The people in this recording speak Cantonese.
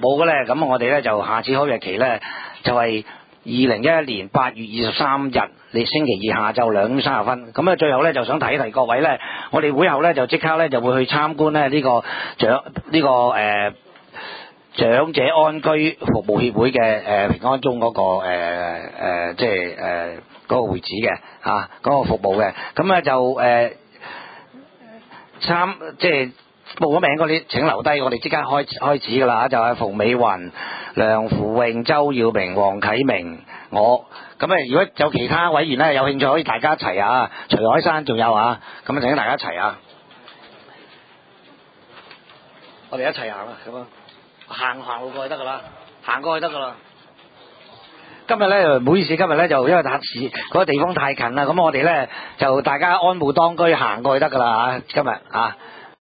務嘅咧，咁我哋咧就下次開日期咧就係2011年8月23日，你星期二下晝2點30分。咁啊，最後咧就想提一提各位咧，我哋會後咧就即刻咧就會去參觀咧呢個長者安居服務協會嘅平安鐘嗰個嗰個會址嘅嗰個服務嘅，咁咧就即係報咗名嗰啲請留低，我哋即刻開始㗎啦，就係馮美雲、梁扶穎、周耀明、黃啟明，我咁啊！如果有其他委員咧有興趣，可以大家一齊啊！徐海山仲有啊，咁啊請大家一齊啊！我哋一齊行啦，咁啊行路過去得㗎啦，行過去得㗎啦。今日咧唔好意思，今日咧就因為嗰個地方太近啦，咁我哋咧就大家安步當居行過去得㗎啦嚇，今日啊。